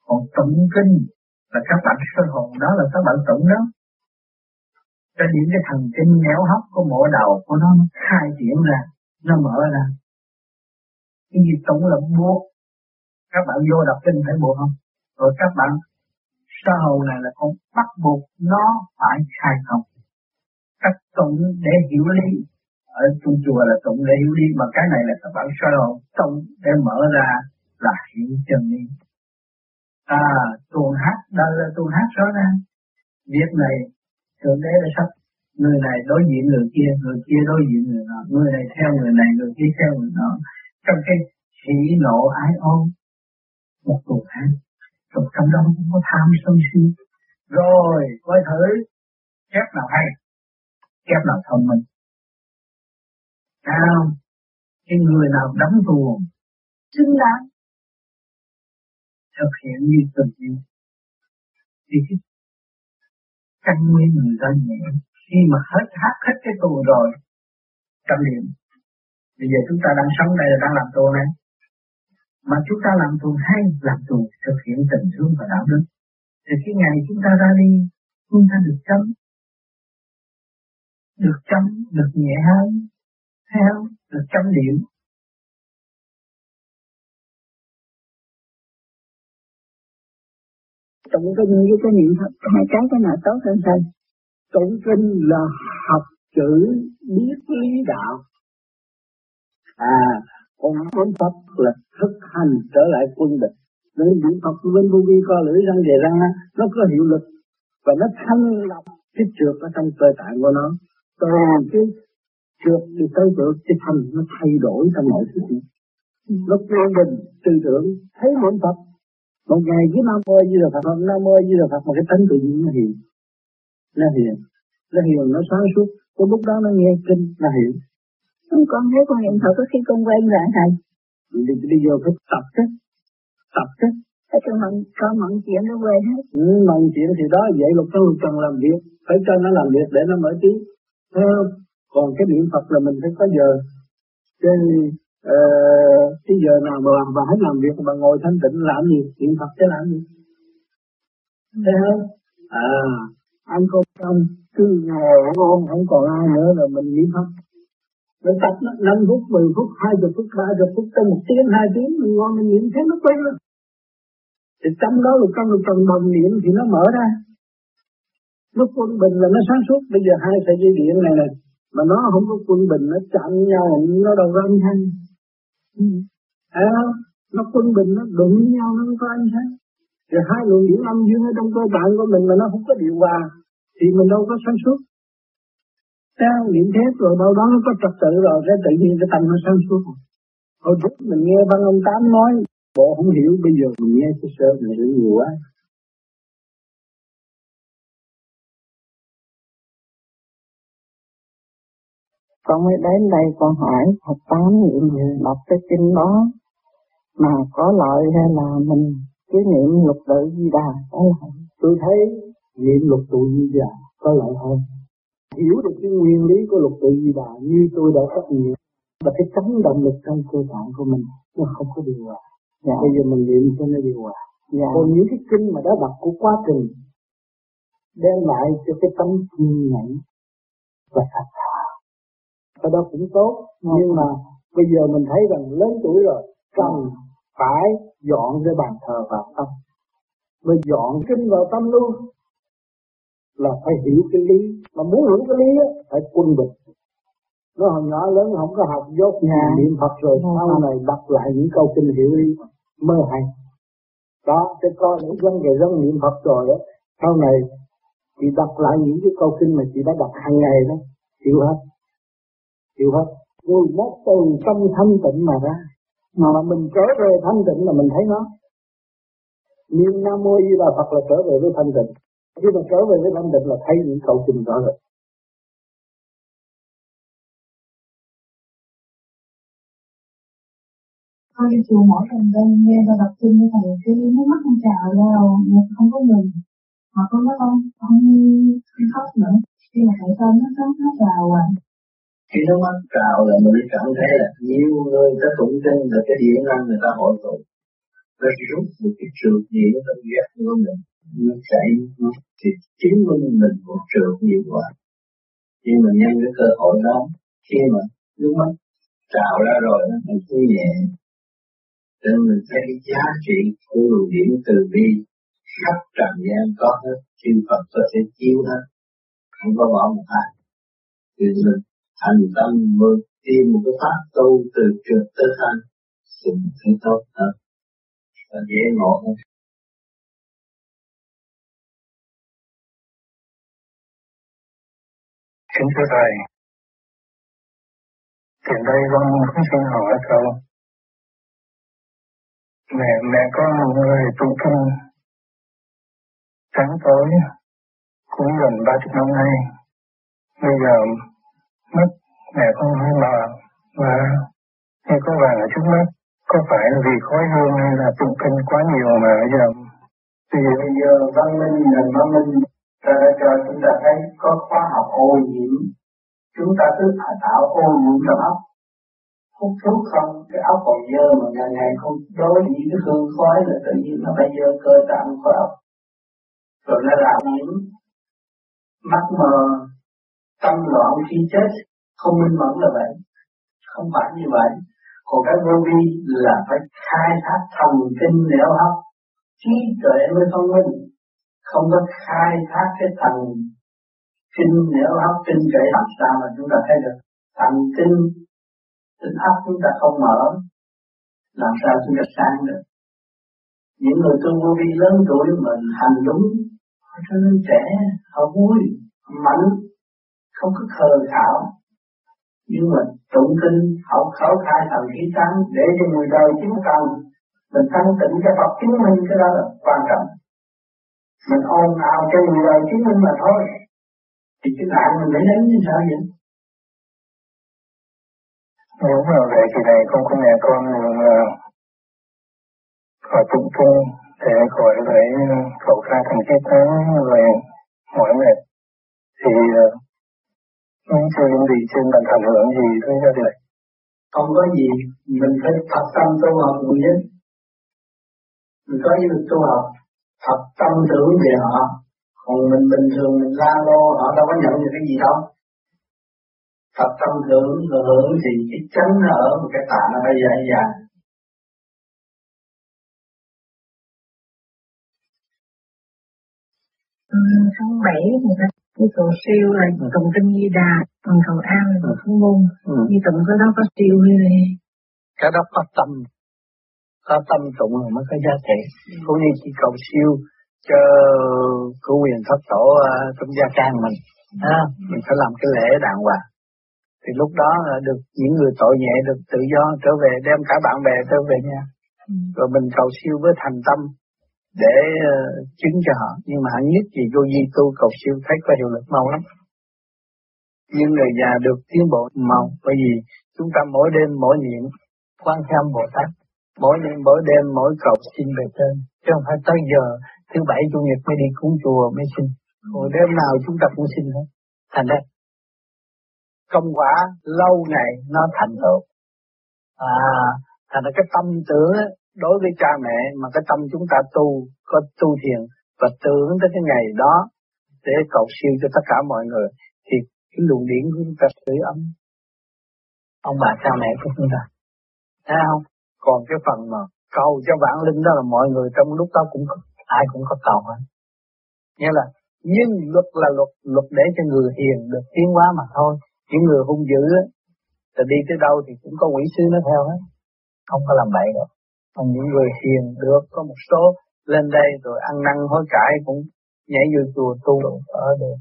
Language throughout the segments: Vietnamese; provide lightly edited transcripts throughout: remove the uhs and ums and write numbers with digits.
Còn tụng kinh là các bạn soi hồn, đó là các bạn tụng đó. Cho những cái thần kinh nhéo hấp của mộ đầu của nó khai triển ra, nó mở ra. Cái gì tụng là buộc. Các bạn vô đọc kinh phải buộc không? Rồi các bạn soi hồn này là con bắt buộc nó phải khai thông. Các tụng để hiểu lý. Ở trong chùa là tụng để hiểu lý, mà cái này là các bạn soi hồn tụng để mở ra là hiểu chân lý. Tuồng hát, đây là tuồng hát rõ ràng. Việc này Thượng Đế đã sắp, người này đối diện người kia đối diện người nọ, người này theo người này, người kia theo người nọ. Trong cái hỉ nộ ái ố, một tuồng hát. Rồi trong đó không có tham sân si. Rồi, coi thử, chép nào hay, chép nào thông minh. Cái người nào đóng tuồng, xứng đáng, thực hiện như từng như. Thì cái căn nguyên người ta nhẹ, khi mà hết hát hết cái tuồng rồi, tâm niệm. Bây giờ chúng ta đang sống đây là đang làm tuồng này. Mà chúng ta làm tuồng hay, làm tuồng thực hiện tình thương và đạo đức. Thì cái ngày chúng ta ra đi, chúng ta được chấm, được nhẹ hơn, theo, được chấm điểm. Tụng kinh với cái niệm Phật, hai cái nào tốt hơn thầy? Tụng kinh là học chữ, biết lý đạo. Còn niệm Phật là thực hành trở lại quân bình. Nên niệm Phật bên vô vi co lưỡi răng về răng nó có hiệu lực và nó thanh lọc cái trượt ở trong cơ tạng của nó. Từ cái trượt đi tới trượt, cái thanh nó thay đổi trong mọi thứ. Nó quân bình tư tưởng, thấy niệm Phật. Một ngày cái Nam Mô Di Đà Phật, Nam Mô Di Đà Phật mà cái tánh tự nhiên nó hiền. Nó hiền, nó sáng suốt. Cái lúc đó nó nghe kinh, nó hiểu. Con thấy con niệm Phật có khi con quen rồi thầy. Bây giờ phải tập chứ. Tại con mận chuyện nó quên hết. Mận chuyện thì đó vậy lục cần làm việc. Phải cho nó làm việc để nó mở trí. Còn cái niệm Phật là mình phải có giờ. Cái giờ nào mà bà hết làm việc bà ngồi thanh tịnh làm gì? Niệm Phật chứ làm gì? Thấy không? Anh con trong cứ ngồi không còn ai nữa là mình niệm Phật. Mình tập 5 phút, 10 phút, 20 phút, 30 phút, tới 1 tiếng, 2 tiếng, mình ngồi mình niệm thấy nó quen rồi. Thì trong đó là trong đồng niệm thì nó mở ra. Nó quân bình là nó sáng suốt. Bây giờ 2 sợi dây điện này mà nó không có quân bình, nó chạm nhau, nó đâu có âm thanh. Nó quân bình, nó đụng với nhau, nó không có âm thanh. Rồi 2 luồng điển âm dương ở trong cơ tạng của mình mà nó không có điều hòa thì mình đâu có sáng suốt. Niệm thét rồi đâu đó nó có trật tự rồi, cái tự nhiên cái tâm nó sáng suốt. Hồi trước mình nghe văn ông Tám nói, bộ không hiểu, bây giờ mình nghe sơ mình hiểu nhiều quá. Con mới đến đây con hỏi Phật Tám niệm đọc cái kinh đó mà có lợi hay là mình cứ niệm lục tự Di Đà có lợi? Tôi thấy niệm lục tự Di Đà có lợi hơn. Hiểu được cái nguyên lý của lục tự Di Đà như tôi đã phát hiện là cái chấn động lực trong cơ tạng của mình nó không có điều hòa. Bây giờ mình niệm cho nó điều hòa. Còn những cái kinh mà đã đọc của quá trình đem lại cho cái tâm kiên nhẫn và thật thà. Cái đó cũng tốt, nhưng mà bây giờ mình thấy rằng lớn tuổi rồi cần phải dọn cái bàn thờ vào tâm. Mới dọn kinh vào tâm luôn. Là phải hiểu cái lý, mà muốn hiểu cái lý á, phải quân bình. Nó hồi nhỏ lớn không có học dốt niệm Phật rồi sau này đọc lại những câu kinh hiểu lý mơ hay. Đó, cái coi những vấn đề giống niệm Phật rồi đó, sau này chị đọc lại những cái câu kinh mà chị đã đọc hàng ngày đó, hiểu hết. Rồi nó từ trong thanh tịnh mà ra, mà mình trở về thanh tịnh là mình thấy nó. Niệm Nam Mô Di Đà Phật là trở về với thanh tịnh. Khi mà trở về với thanh tịnh là thấy những câu kinh rõ rồi. Con đi chùa mỗi lần lên nghe ta đọc kinh như thầy cái nước mắt con trào ra rồi không có ngừng. Mà con nói không khóc nữa. Khi mà thầy con nó khóc nó trào rồi. Khi nước mắt trào là mình cảm thấy là nhiều người ta tụng kinh rồi cái điện năng người ta hội tụ. nó rút một cái trượt gì nó tâm ghét của mình, nó chảy nó thì chứng minh mình một trượt nhiều quá. Nhưng mà nhân cái cơ hội đó, khi mà nước mắt trào ra rồi nó thành thứ nhẹ, cho nên mình thấy cái giá trị của luồng điển từ bi khắp trần gian có hết, chư Phật có thể chiếu hết, không có bỏ một ai. Thì mình thành tâm mới tìm một cái pháp tu từ trượt tới thanh, thì mình thấy tốt hơn và dễ ngộ hơn. Kính thưa Thầy, hiện đây con cũng xin hỏi câu. Mẹ có một người tụng kinh sáng tối cũng gần 30 năm nay. Bây giờ mất mẹ con hơi mờ và như có vàng ở trước mắt. Có phải là vì khói hương hay là tụng kinh quá nhiều mà bây giờ văn minh nền văn minh ta đã cho chúng ta thấy có khóa học ô nhiễm. Chúng ta cứ tạo ô nhiễm trong óc. Hút thuốc không, cái óc còn dơ mà ngày không đối với cái hương khói là tự nhiên nó phải dơ cơ tạng khói óc. Rồi nó làm nhiễm, mắt mờ, tâm loạn khi chết, không minh mẫn là vậy. Không phải như vậy. Còn cái vô vi là phải khai thác thần kinh nẻo hấp, trí tuệ mới thông minh. Không có khai thác cái thần kinh nẻo hấp tinh tuệ làm sao mà chúng ta thấy được. Thần kinh tinh óc chúng ta không mở, làm sao chúng ta sáng được. Những người tu vô vi lớn tuổi mình hành đúng, họ trở nên trẻ, họ vui, họ mạnh, không có khờ khảo. Nhưng mà tụng kinh học khẩu khai thần khí tánh để cho người đời chứng cần, mình thanh tịnh cho Phật chứng minh, cái đó là quan trọng. Mình ồn ào cho người đời chứng minh mà thôi, thì cái nạn mình để đánh như sao vậy? Nếu mà về kỳ này con có mẹ con khỏi tụng kinh để khỏi phải khẩu khai thần khí tánh rồi hỏi mẹ thì những sự gì trên bàn ảnh hưởng gì với gia đình? Không có gì, mình phải thật tâm tu học mình nhé. Mình có ý tu học, thật tâm tưởng về họ. Còn mình bình thường mình la lô, họ đâu có nhận được cái gì đâu. Thật tâm tưởng và hưởng thì cái chánh nó ở một cái tạ nó phải dài dài. Tháng 7 người ta đi cầu siêu là tụng kinh Di Đà, còn cầu an là không môn. Như tụng cái đó có siêu như này. Cái đó có tâm tụng rồi mới có giá trị. Cũng như chỉ cầu siêu cho của quyền thất tổ trong gia can mình phải làm cái lễ đàng hoàng. Thì lúc đó được những người tội nhẹ được tự do trở về, đem cả bạn bè trở về nhà. Rồi mình cầu siêu với thành tâm để chứng cho họ. Nhưng mà hẳn nhất gì vô vi tu cầu siêu thấy có hiệu lực mau lắm. Nhưng người già được tiến bộ mau, bởi vì chúng ta mỗi đêm mỗi niệm Quan Thế Âm Bồ Tát, mỗi đêm mỗi cầu xin về trên, chứ không phải tới giờ thứ bảy chủ nhật mới đi cúng chùa mới xin. Rồi đêm nào chúng ta cũng xin hết. Thành ra công quả lâu ngày nó thành tựu. Thành ra cái tâm tưởng đối với cha mẹ mà cái tâm chúng ta có tu thiền và tưởng tới cái ngày đó để cầu siêu cho tất cả mọi người thì cái luồng điển của chúng ta sưởi ấm ông bà cha mẹ của chúng ta, thấy không? Còn cái phần mà cầu cho vãng linh đó là mọi người trong lúc đó cũng có, ai cũng có cầu hết. Nghĩa là nhưng luật là luật để cho người hiền được tiến hóa mà thôi. Những người hung dữ thì đi tới đâu thì cũng có quỷ sứ nó theo hết, không có làm bậy đâu. Còn những người hiền được có một số lên đây rồi ăn năn hối cải cũng nhảy vô chùa tu ở được.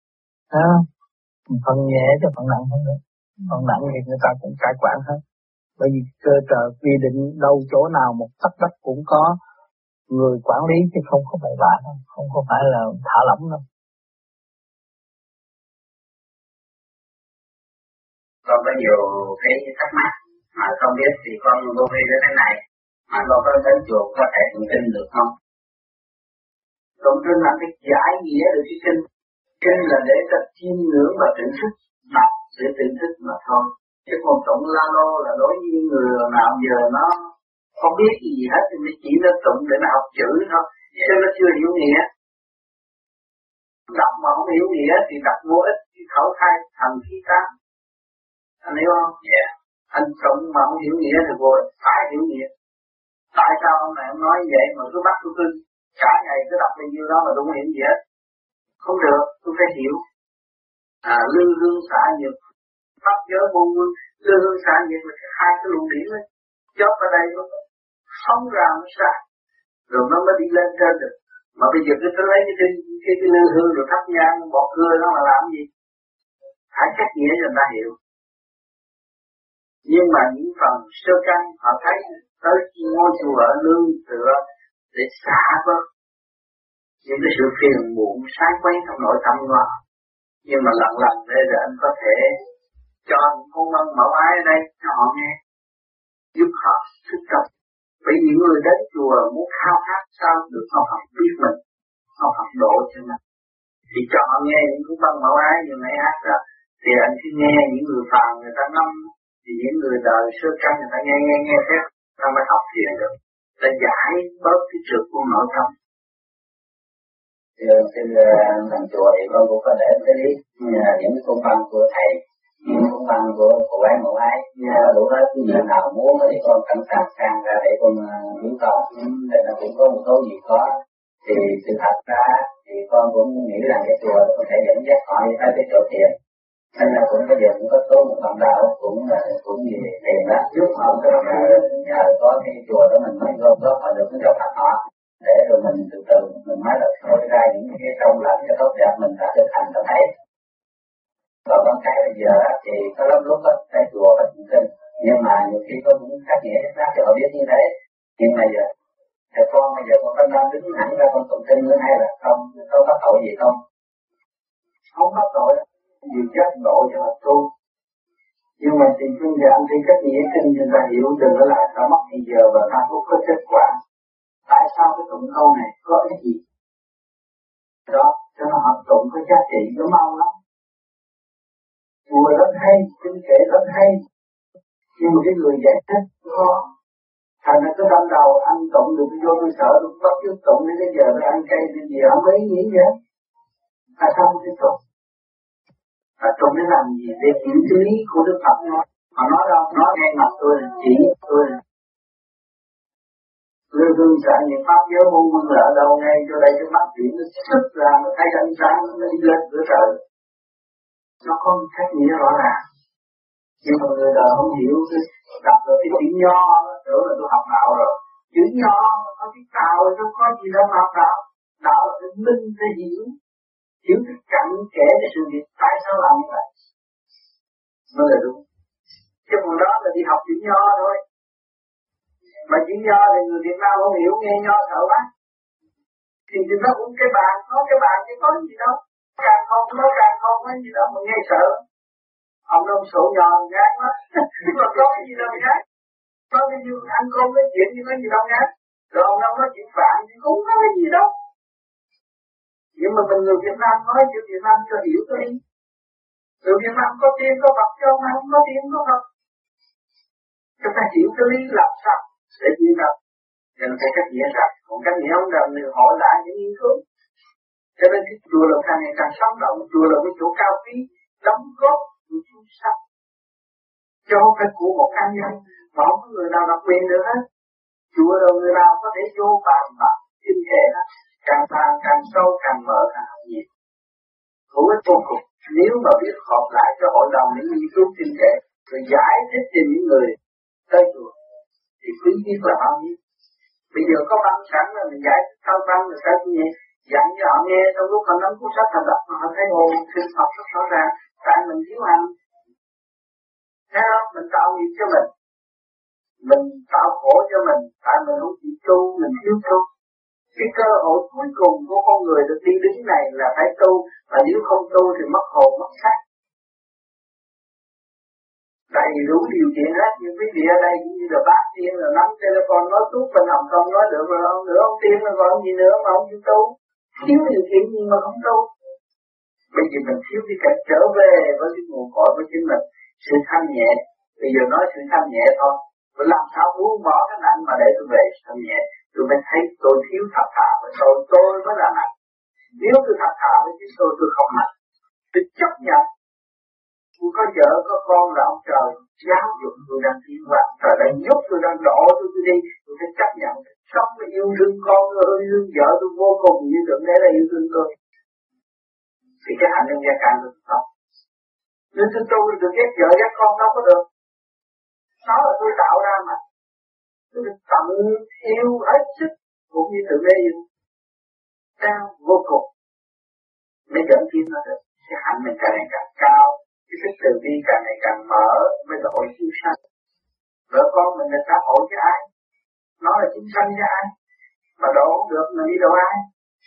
Phần nhẹ cho phần nặng không được. Phần nặng thì người ta cũng cai quản hết. Bởi vì cơ trời quy định đâu chỗ nào một tấc đất cũng có người quản lý chứ không có bậy bạ đâu, không có phải là thả lỏng đâu. Con có nhiều cái thắc mắc mà không biết thì con vô vi đến thế này mà con có đến chùa có thể tụng kinh được không? Tụng kinh là cái giải nghĩa được cái kinh. Kinh là để cho chiêm ngưỡng và tỉnh thức, đọc để tỉnh thức mà thôi. Chứ còn tụng la lô là đối với người nào giờ nó không biết gì hết thì mới chỉ nó tụng để nó học chữ thôi, chứ nó chưa hiểu nghĩa. Đọc mà không hiểu nghĩa thì đọc vô ích, thì khẩu khai thần khí tán. Anh hiểu không? Yeah. Anh tụng mà không hiểu nghĩa thì vô ích, phải hiểu nghĩa. Tại sao ông này ông nói vậy mà cứ bắt tôi cả ngày cứ đọc bao nhiêu đó mà tôi không hiểu gì hết? Không được, tôi phải hiểu. Lương hương xả nhật, pháp giới vô nguyên, lương hương xả nhật là hai cái luồng điển ấy. Chót ở đây nó phóng ra nó xa, rồi nó mới đi lên trên được. Mà bây giờ cứ lấy cái lương hương rồi thắp nhang bọt cưa nó mà làm gì? Hãy cách nghĩa cho người ta hiểu. Nhưng mà những phần sơ căn họ thấy tới ngôi chùa ở lương tựa để xả bớt những cái sự phiền muộn sáng quấy trong nội tâm của họ. Nhưng mà lần đây là anh có thể cho những con văn mẫu ái ở đây cho họ nghe, giúp họ thức tâm. Vì những người đến chùa muốn khao khát sao được họ học biết mình, họ học độ cho mình. Thì cho họ nghe những con văn mẫu ái như nãy hát rồi, thì anh cứ nghe những người phàm người ta ngâm, thì những người đời sơ căn người ta nghe phép, ta mới học thiền được, ta giải bớt cái trượt của nội tâm. Xin thành chùa thì con cũng có để cái lý những công văn của thầy, những công văn của cô gái mẫu ái, đủ hết người nào muốn thì con sẵn sàng sang ra để con hiểu con, để nó cũng có một số gì có. Thì sự thật ra thì con cũng nghĩ rằng cái chùa có thể dẫn dắt họ đi tới cái chỗ thiền, nên là cũng bây giờ cũng có số một phần đạo cũng gì thiền đó, giúp họ nhờ có cái chùa đó mình mới gom góp họ được cái chỗ thật họ. Để rồi mình từ từ mình mới là thôi ra những cái trong lành cái tốt đẹp mình đã thực hành trong thấy. Còn con cái bây giờ thì có lắm lúc tại chùa và tụng kinh, nhưng mà nhiều khi con cũng cách nghĩa ra cho họ biết như thế. Nhưng mà giờ thì con bây giờ con có nên đứng hẳn ra con tụng kinh nữa hay là không có tội gì không? Không có tội, nhiều chất độ cho họ tu. Nhưng mà thì phương giờ anh thấy cách nghĩa kinh người ta hiểu đừng có lại ta mất thì giờ và ta cũng có kết quả. Tại sao cái tụng câu này có cái gì? Đó, cho nó học tụng có giá trị nó mau lắm. Chùa rất hay, kinh kệ rất hay. Nhưng mà cái người giải thích khó. Thành ra cái ban đầu anh tụng được vô tôi sợ tôi bắt chước tụng đến bây giờ tôi ăn chay thì gì không có ý nghĩ gì hết. Tại sao không tiếp tục? Tụng để làm gì? Để hiểu cái lý của Đức Phật nói. Họ nói đâu? Nói ngay mặt tôi là chỉ tôi là lương hương xả những pháp giới vô nguyên là ở đâu ngay cho đây cái mắt chuyển nó xuất ra nó thấy ánh sáng nó đi lên cửa trời. Nó có một cách nghĩa rõ ràng. Nhưng mà người đời không hiểu, đọc được cái chữ nho tưởng là tôi học đạo rồi. Chữ nho có cái đạo rồi không có gì đâu mà học đạo. Đạo là cái minh để hiểu cái cặn kẽ cái sự việc tại sao làm như vậy mới là đúng. Chứ còn đó là đi học chữ nho thôi. Mà chữ nho thì người Việt Nam không hiểu, nghe nho sợ quá. Thì nó cũng cái bàn, có cái bàn chứ có gì đâu. Càng không có gì đâu mà nghe sợ. Ông đông sổ nhò ngán quá. Nhưng mà có cái gì đâu ngán. Có cái gì ăn cơm nói chuyện nhưng có gì đâu ngán. Rồi ông đông nói chuyện phạn thì cũng có cái gì đâu. Nhưng mà mình người Việt Nam nói chữ Việt Nam cho hiểu cái đi. Người Việt Nam có tiền có vật cho ông không có tiền có vật. Chúng ta hiểu cái lý làm sao để hiểu được. Nên phải cách nghĩa ra. Còn cách nghĩa không được mình hỏi lại những nghiên cứu. Cho nên cái chùa là càng ngày càng sống động. Chùa là cái chỗ cao quý, đóng góp của chúng sanh. Chứ không phải của một cá nhân. Mà không có người nào độc quyền được hết. Chùa là người nào có thể vô bàn bạc kinh kệ đó. Càng sâu càng mở càng nhiều. Hữu ích vô cùng. Nếu mà biết họp lại cho hội đồng những nghiên cứu kinh kệ rồi giải thích cho những người tới chùa thì quý biết là bao nhiêu. Bây giờ có băng sẵn là mình giải thích thao băng rồi sao như dặn cho họ nghe trong lúc họ nắm cuốn sách họ đọc họ thấy ồ kinh Phật rất rõ ràng. Tại mình thiếu hành. Thấy không? Mình tạo nghiệp cho mình tạo khổ cho mình. Tại mình không chịu tu, mình thiếu tu. Cái cơ hội cuối cùng của con người được đi đứng này là phải tu. Và nếu không tu thì mất hồn mất xác. Đầy đủ điều kiện hết. Nhưng quý vị ở đây cũng như là bác tiên là nắm telephone nói tốt và nằm không nói được rồi không nữa. Ông tiên là còn gì nữa mà không chịu tu. Thiếu điều kiện gì mà không tu. Bây giờ mình thiếu cái cách trở về với cái nguồn cội của chính mình. Sự thanh nhẹ. Bây giờ nói sự thanh nhẹ thôi. Tôi làm sao buông bỏ cái nặng mà để tôi về thanh nhẹ. Tôi mới thấy tôi thiếu thật thà với tôi mới là nặng. Nếu tôi thật thà với chính tôi không nặng. Tôi chấp nhận. Tôi có vợ, có con là ông trời giáo dục tôi đang tiến hóa. Trời đang giúp tôi, đang đổ tôi đi. Tôi phải chấp nhận. Sống với yêu thương con, yêu thương vợ tôi vô cùng như tưởng đấy là yêu thương tôi. Thì cái hạnh nhân gia càng được không? Nếu tôi được ghét vợ ghét con đâu có được. Nó là tôi tạo ra mà. Tôi được tận yêu hết sức cũng như tự mê yêu. Cao vô cùng. Mới dẫn tiến nó được. Cái hạnh mình càng ngày càng cao. Cái sức từ bi càng ngày càng mở. Mới đổi siêu sanh. Vợ con mình là xã hội cho ai? Nó là chúng sanh cho ai? Mà độ không được mình đi độ ai?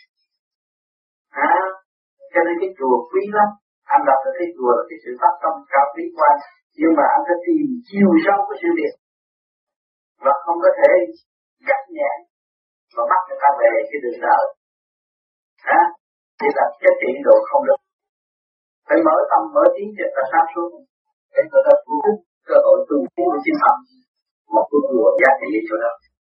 Cho nên cái chùa quý lắm. Anh đọc cái chùa là cái sự phát tâm cao quý quan. Nhưng mà anh phải tìm chiều sâu của sự việc. Và không có thể cắt nhẹ và bắt người ta về cái đường đời. Thì là cái trị độ không được. Phải mở tâm, mở trí cho ta sáng suốt. Để người ta thu hút cơ hội tu tiến của chính pháp. Một cái chùa giá trị chỗ đó.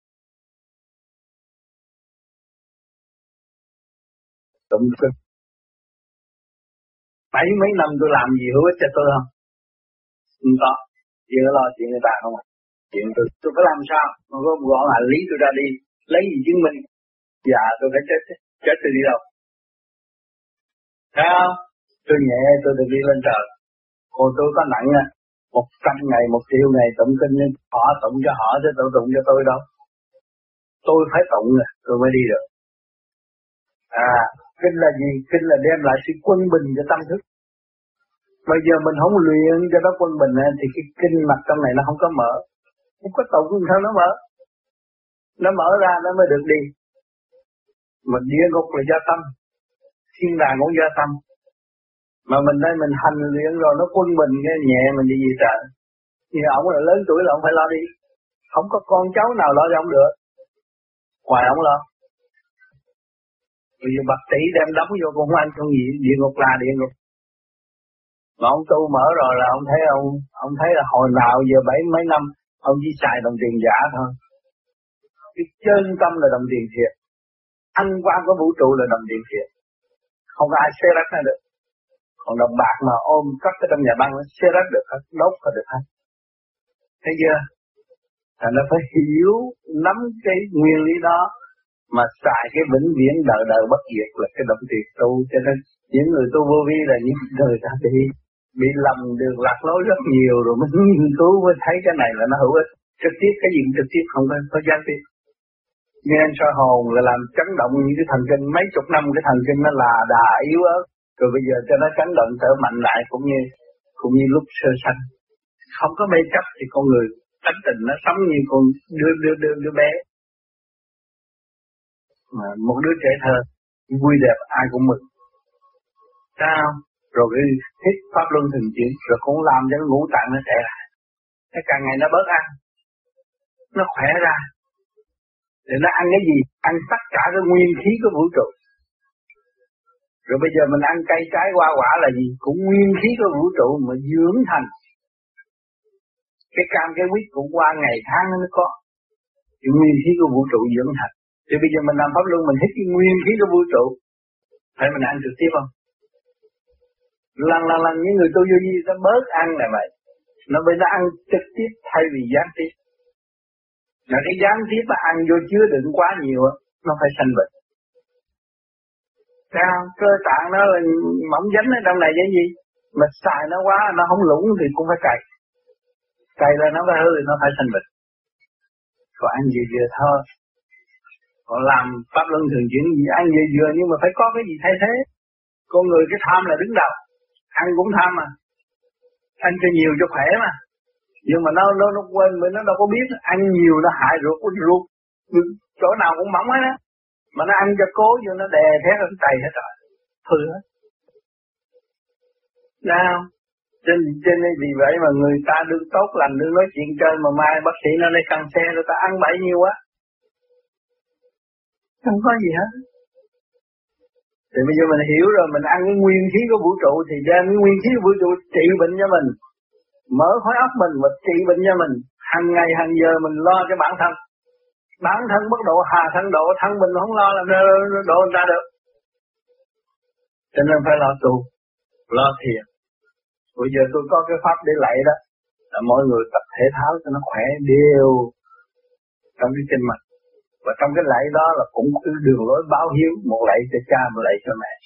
Tụng kinh. Mấy năm tôi làm gì hữu ích cho tôi không? Không có. Chuyện nó lo chuyện người ta không à. Chuyện tôi phải làm sao? Mà có gọn hành lý tôi ra đi. Lấy gì chứng minh? Dạ tôi phải chết. Chết tôi đi đâu? Thấy không? Tôi nhẹ tôi được đi lên trời. Còn tôi có nặng nha. 100 ngày, 1 triệu ngày tụng kinh. Họ tụng cho họ chứ tôi tụng cho tôi đâu. Tôi phải tụng rồi tôi mới đi được. Kinh là gì? Kinh là đem lại sự quân bình cho tâm thức. Bây giờ mình không luyện cho nó quân bình thì cái kinh mặt trong này nó không có mở. Không có tụng sao nó mở. Nó mở ra nó mới được đi. Mà địa ngục là do tâm. Thiên đàng cũng do tâm. Mà mình đây mình hành luyện rồi nó quân bình cái nhẹ mình đi gì trời. Nhưng ông là lớn tuổi là ông phải lo đi. Không có con cháu nào lo cho ông được. Ngoài ông lo. Bây giờ bác sĩ đem đóng vô cũng không ăn không gì. Địa ngục là địa ngục. Mà ông tu mở rồi là ông thấy là hồi nào giờ 70 mấy năm ông chỉ xài đồng tiền giả thôi. Cái chân tâm là đồng tiền thiệt. Ăn qua của vũ trụ là đồng tiền thiệt. Không có ai xé rách nó được. Còn đồng bạc mà ôm cất ở trong nhà băng nó xé rách được hết, đốt có được hết. Thấy chưa? Thành nó phải hiểu, nắm cái nguyên lý đó mà xài cái vĩnh viễn đời đời bất diệt là cái động tiền tu. Cho nên những người tu vô vi là những người ta bị lầm đường lạc lối rất nhiều rồi mới nghiên cứu mới thấy cái này là nó hữu ích. Trực tiếp cái gì trực tiếp không có gián tiếp. Nên soi hồn là làm chấn động những cái thần kinh mấy chục năm cái thần kinh nó là đà yếu ớt. Rồi bây giờ cho nó chấn động trở mạnh lại cũng như lúc sơ sanh. Không có mê chấp thì con người tánh tình nó sống như con đứa bé. Mà một đứa trẻ thơ vui đẹp ai cũng mừng. Sao? Rồi cái hít pháp luân thường chuyển rồi cũng làm cho cái ngũ tạng nó trẻ lại. Thế càng ngày nó bớt ăn. Nó khỏe ra. Thì nó ăn cái gì? Ăn tất cả cái nguyên khí của vũ trụ. Rồi bây giờ mình ăn cây trái hoa quả là gì? Cũng nguyên khí của vũ trụ mà dưỡng thành. Cái cam cái quýt cũng qua ngày tháng nó mới có. Cái nguyên khí của vũ trụ dưỡng thành. Thì bây giờ mình làm pháp luân mình hít cái nguyên khí của vũ trụ. Phải mình ăn trực tiếp không? Lần những người tu vô vi nó bớt ăn là vậy. Nó bây nó ăn trực tiếp thay vì gián tiếp. Mà cái gián tiếp mà ăn vô chứa đựng quá nhiều nó phải sanh bệnh. Sao? Cơ tạng nó là mỏng dính ở trong này cái gì? Mà xài nó quá nó không lũng thì cũng phải cày. Cày là nó phải hư thì nó phải sanh bệnh. Còn ăn vừa thôi. Còn làm pháp luân thường chuyển gì ăn vừa nhưng mà phải có cái gì thay thế. Con người cái tham là đứng đầu. Ăn cũng tham mà. Ăn cho nhiều cho khỏe mà. Nhưng mà nó quên bởi nó đâu có biết. Ăn nhiều nó hại ruột. Chỗ nào cũng mỏng hết á. Mà nó ăn cho cố vô nó đè thét nó đầy hết rồi. Hư hết. Nào. Trên đây vì vậy mà người ta đương tốt lành đương nói chuyện trên mà mai bác sĩ nó lấy căng xe rồi ta ăn bậy nhiều quá. Không có gì hết. Thì bây giờ mình hiểu rồi mình ăn cái nguyên khí của vũ trụ thì đem cái nguyên khí của vũ trụ trị bệnh cho mình. Mở khối óc mình và trị bệnh cho mình. Hàng ngày hàng giờ mình lo cho bản thân. Bản thân bất độ, hà thân độ, thân mình không lo làm sao độ người ta được. Cho nên phải lo tu, lo thiền. Bây giờ tôi có cái pháp để lạy đó, là mọi người tập thể thao cho nó khỏe đều trong cái kinh mạch. Và trong cái lạy đó là cũng có đường lối báo hiếu, một lạy cho cha, một lạy cho mẹ.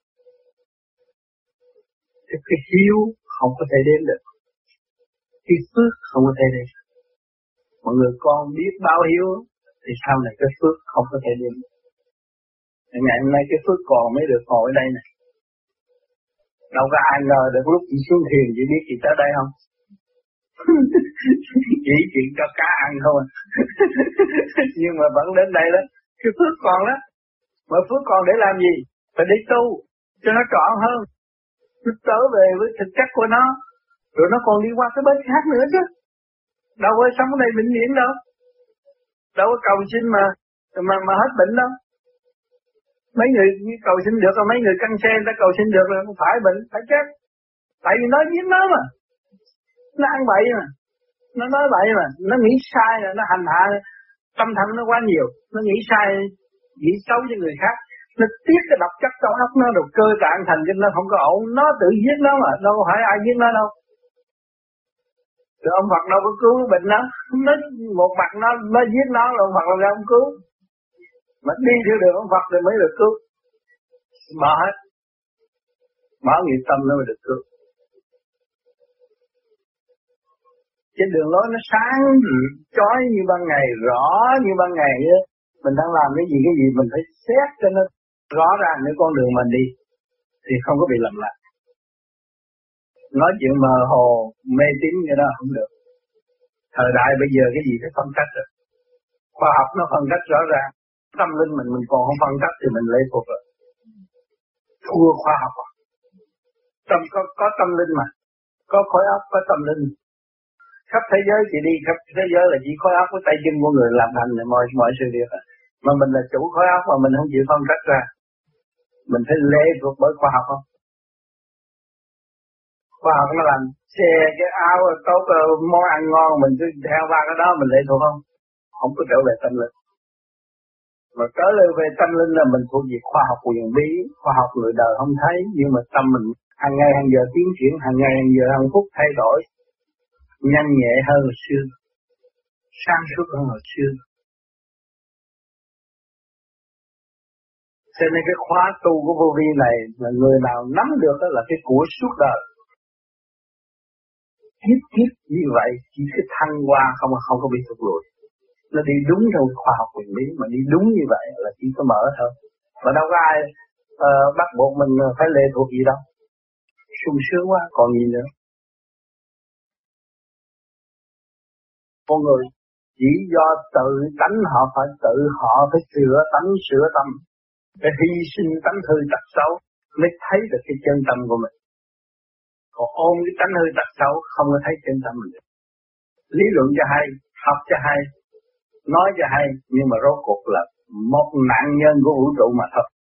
Cái hiếu không có thể đến được, cái phước không có thể đến được. Mọi người con biết báo hiếu thì sau này cái phước không có thể đến được. Ngày hôm nay cái phước còn mới được ngồi ở đây này. Đâu có ai ngờ được lúc chị xuống thiền chị biết chị tới đây không? Chỉ chuyện cho cá ăn thôi. Nhưng mà vẫn đến đây đó. Cái phước còn đó. Mà phước còn để làm gì? Phải để tu cho nó trọn hơn. Nó trở về với thực chất của nó. Rồi nó còn đi qua cái bên khác nữa chứ. Đâu có sống ở đây bệnh viện đâu. Đâu có cầu xin mà hết bệnh đâu. Mấy người cầu xin được, mấy người căng xe người ta cầu xin được là không phải bệnh, phải chết. Tại vì nó giết nó mà. Nó ăn bậy mà. Nó nói bậy mà. Nó nghĩ sai là nó hành hạ. Tâm thần nó quá nhiều. Nó nghĩ sai, nghĩ xấu cho người khác. Nó tiết cái độc chất trong óc nó, rồi cơ tạng thành cho nó không có ổn. Nó tự giết nó mà. Đâu phải ai giết nó đâu. Rồi ông Phật đâu có cứu bệnh nó. Nó một mặt nó giết nó, rồi ông Phật làm sao không cứu. Mà đi theo đường ông Phật rồi mới được cứu. Bỏ hết. Bỏ nghiệp tâm nó mới được cứu. Trên đường lối nó sáng chói như ban ngày, rõ như ban ngày á. Mình đang làm cái gì mình phải xét cho nó rõ ràng những con đường mình đi. Thì không có bị lầm lạc. Nói chuyện mờ hồ, mê tín như đó không được. Thời đại bây giờ cái gì phải phân tách rồi. Khoa học nó phân tách rõ ràng. Tâm linh mình còn không phân tách thì mình lệ thuộc rồi. Thua khoa học. Có tâm linh mà. Có khối óc, có tâm linh. Khắp thế giới chị đi, khắp thế giới là chỉ khối óc với tay chân của người làm thành mọi sự việc. Mà mình là chủ khối óc mà mình không chịu phân tách ra. Mình phải lệ thuộc bởi khoa học không? Khoa học nó làm xe, cái áo tốt, món ăn ngon, mình cứ theo ba cái đó mình lệ thuộc không? Không có trở về tâm linh. Mà trở lại về tâm linh là mình thuộc về khoa học quyền bí, khoa học người đời không thấy, nhưng mà tâm mình hàng ngày hàng giờ tiến triển, hàng ngày hàng giờ hàng phút thay đổi, nhanh nhẹ hơn hồi xưa, sáng suốt hơn hồi xưa. Cho nên cái khóa tu của vô vi này là người nào nắm được đó là cái của suốt đời. Kiếp như vậy chỉ cái thăng hoa không có bị thụt lùi. Nó đi đúng theo khoa học quyền bí, mà đi đúng như vậy là chỉ có mở thôi. Mà đâu có ai bắt buộc mình phải lệ thuộc gì đâu. Sung sướng quá, còn gì nữa. Con người chỉ do tự tánh họ phải sửa tánh sửa tâm, phải hy sinh tánh hư tật xấu mới thấy được cái chân tâm của mình. Còn ôm cái tánh hư tật xấu không có thấy chân tâm mình được. Lý luận cho hay, học cho hay, nói cho hay, nhưng mà rốt cuộc là một nạn nhân của vũ trụ mà thôi.